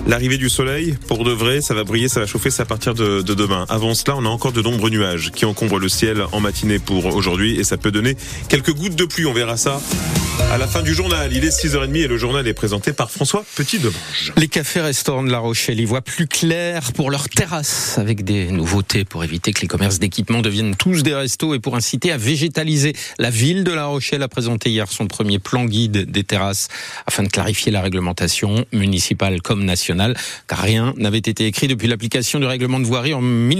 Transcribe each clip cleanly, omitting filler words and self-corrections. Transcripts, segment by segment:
L'arrivée du soleil, pour de vrai, ça va briller, ça va chauffer, c'est à partir de demain. Avant cela, on a encore de nombreux nuages qui encombrent le ciel en matinée pour aujourd'hui et ça peut donner quelques gouttes de pluie. On verra ça à la fin du journal. Il est 6h30 et le journal est présenté par François Petit-Demange. Les cafés-restaurants de La Rochelle y voient plus clair pour leurs terrasses avec des nouveautés pour éviter que les commerces d'équipement deviennent tous des restos et pour inciter à végétaliser. La ville de La Rochelle a présenté hier son premier plan guide des terrasses afin de clarifier la réglementation municipale comme nationale, car rien n'avait été écrit depuis l'application du règlement de voirie en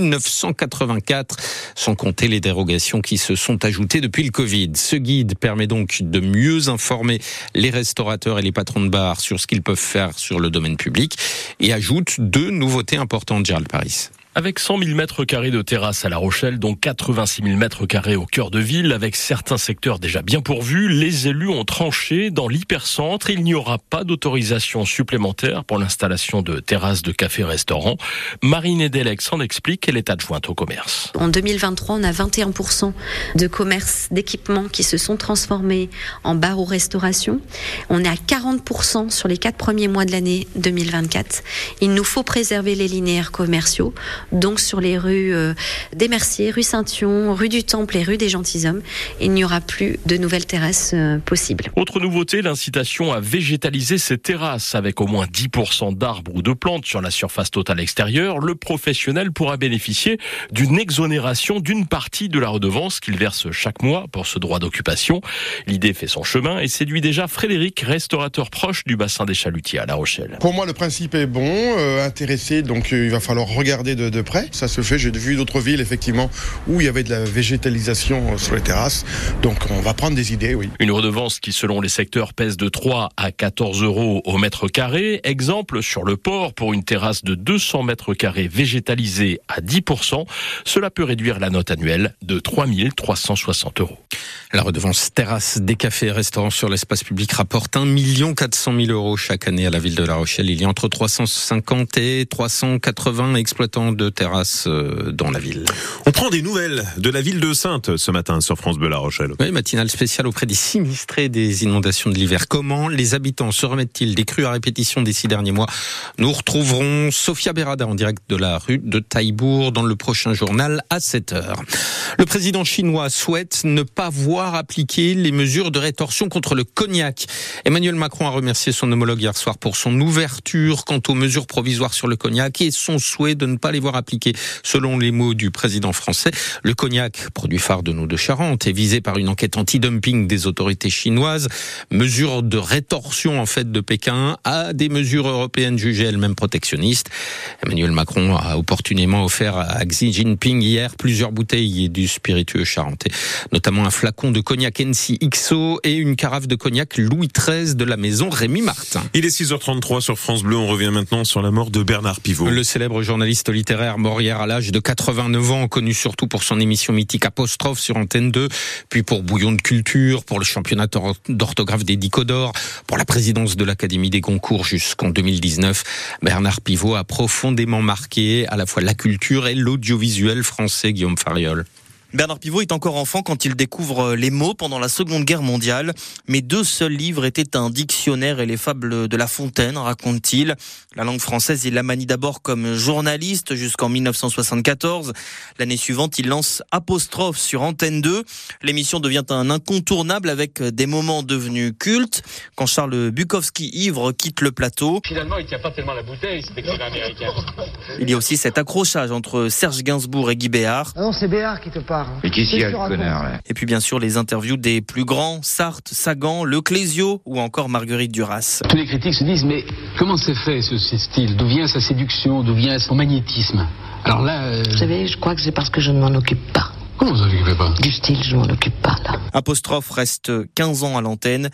1984, sans compter les dérogations qui se sont ajoutées depuis le Covid. Ce guide permet donc de mieux informer les restaurateurs et les patrons de bar sur ce qu'ils peuvent faire sur le domaine public et ajoute 2 nouveautés importantes, Gérald Paris. Avec 100 000 mètres carrés de terrasses à La Rochelle, dont 86 000 mètres carrés au cœur de ville, avec certains secteurs déjà bien pourvus, les élus ont tranché dans l'hypercentre. Il n'y aura pas d'autorisation supplémentaire pour l'installation de terrasses de café-restaurant. Marine Edelec s'en explique, elle est adjointe au commerce. En 2023, on a 21% de commerces d'équipements qui se sont transformés en bar ou restauration. On est à 40% sur les 4 premiers mois de l'année 2024. Il nous faut préserver les linéaires commerciaux. Donc sur les rues des Merciers, rue Saint-Yon, rue du Temple et rue des Gentilshommes, il n'y aura plus de nouvelles terrasses possibles. Autre nouveauté, l'incitation à végétaliser ces terrasses avec au moins 10% d'arbres ou de plantes sur la surface totale extérieure. Le professionnel pourra bénéficier d'une exonération d'une partie de la redevance qu'il verse chaque mois pour ce droit d'occupation. L'idée fait son chemin et séduit déjà Frédéric, restaurateur proche du bassin des Chalutiers à La Rochelle. Pour moi, le principe est bon, intéressé, donc il va falloir regarder de près. Ça se fait, j'ai vu d'autres villes effectivement où il y avait de la végétalisation sur les terrasses. Donc on va prendre des idées, oui. Une redevance qui selon les secteurs pèse de 3 à 14 euros au mètre carré. Exemple sur le port pour une terrasse de 200 mètres carrés végétalisée à 10%. Cela peut réduire la note annuelle de 3 360 euros. La redevance terrasse des cafés et restaurants sur l'espace public rapporte 1 400 000 euros chaque année à la ville de La Rochelle. Il y a entre 350 et 380 exploitants de terrasses dans la ville. On prend des nouvelles de la ville de Saintes ce matin sur France Bleu La Rochelle. Oui, matinale spéciale auprès des sinistrés des inondations de l'hiver. Comment les habitants se remettent-ils des crues à répétition des 6 derniers mois? Nous retrouverons Sophia Berada en direct de la rue de Taillebourg dans le prochain journal à 7h. Le président chinois souhaite ne pas voir appliquer les mesures de rétorsion contre le cognac. Emmanuel Macron a remercié son homologue hier soir pour son ouverture quant aux mesures provisoires sur le cognac et son souhait de ne pas les voir appliquer. Selon les mots du président français, le cognac, produit phare de nos de Charente, est visé par une enquête anti-dumping des autorités chinoises. Mesures de rétorsion en fait de Pékin à des mesures européennes jugées elles-mêmes protectionnistes. Emmanuel Macron a opportunément offert à Xi Jinping hier plusieurs bouteilles du spiritueux charentais, notamment un flacon de cognac NC XO et une carafe de cognac Louis XIII de la maison Rémy Martin. Il est 6h33 sur France Bleu. On revient maintenant sur la mort de Bernard Pivot. Le célèbre journaliste littéraire mort hier à l'âge de 89 ans, connu surtout pour son émission mythique Apostrophe sur Antenne 2, puis pour Bouillon de culture, pour le championnat d'orthographe des Dicodores, pour la présidence de l'Académie des Goncourt jusqu'en 2019. Bernard Pivot a profondément marqué à la fois la culture et l'audiovisuel français, Guillaume Fariol. Bernard Pivot est encore enfant quand il découvre les mots pendant la Seconde Guerre mondiale. Mes 2 seuls livres étaient un dictionnaire et les fables de La Fontaine, raconte-t-il. La langue française, il la manie d'abord comme journaliste jusqu'en 1974. L'année suivante, il lance Apostrophe sur Antenne 2. L'émission devient un incontournable avec des moments devenus cultes. Quand Charles Bukowski, ivre, quitte le plateau. Finalement, il ne tient pas tellement la bouteille, cet écrivain américain. Il y a aussi cet accrochage entre Serge Gainsbourg et Guy Béard. Ah non, c'est Béard qui te parle. Mais qui s'y a, le connard, là? Et puis bien sûr les interviews des plus grands, Sartre, Sagan, Le Clésio ou encore Marguerite Duras. Tous les critiques se disent, mais comment c'est fait ce style? D'où vient sa séduction? D'où vient son magnétisme? Alors là... Vous savez, je crois que c'est parce que je ne m'en occupe pas. Comment vous ne vous occupez pas? Du style, je ne m'en occupe pas, là. Apostrophe reste 15 ans à l'antenne,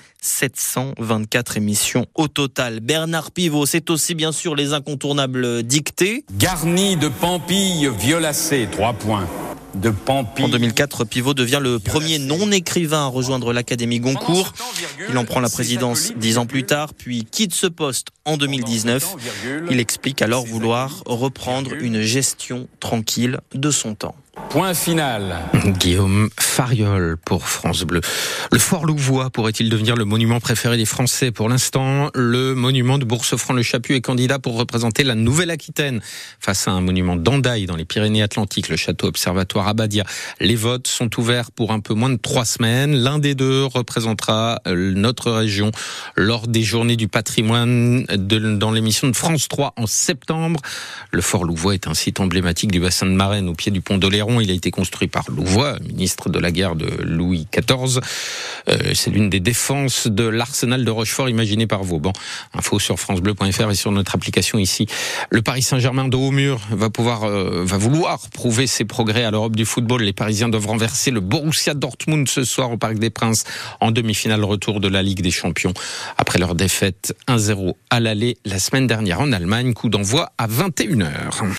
724 émissions au total. Bernard Pivot, c'est aussi bien sûr les incontournables dictées. Garni de pampilles violacées, 3 points. De Pampy. En 2004, Pivot devient le premier non-écrivain à rejoindre l'Académie Goncourt. Il en prend la présidence 10 ans plus tard, puis quitte ce poste en 2019. Il explique alors vouloir reprendre une gestion tranquille de son temps. Point final. Guillaume Fariol pour France Bleu. Le Fort Louvois pourrait-il devenir le monument préféré des Français ? Pour l'instant, le monument de Bourg-Sofran-le-Chaput est candidat pour représenter la Nouvelle-Aquitaine face à un monument d'Andaille dans les Pyrénées-Atlantiques, le château observatoire Abadia. Les votes sont ouverts pour un peu moins de 3 semaines. L'un des deux représentera notre région lors des Journées du patrimoine dans l'émission de France 3 en septembre. Le Fort Louvois est un site emblématique du bassin de Marennes au pied du pont d'Oléron. Il a été construit par Louvois, ministre de la guerre de Louis XIV. C'est l'une des défenses de l'arsenal de Rochefort imaginé par Vauban. Info sur francebleu.fr et sur notre application ici. Le Paris Saint-Germain de Haut-Mur va vouloir prouver ses progrès à l'Europe du football. Les Parisiens doivent renverser le Borussia Dortmund ce soir au Parc des Princes en demi-finale retour de la Ligue des Champions. Après leur défaite 1-0 à l'aller la semaine dernière en Allemagne, coup d'envoi à 21h.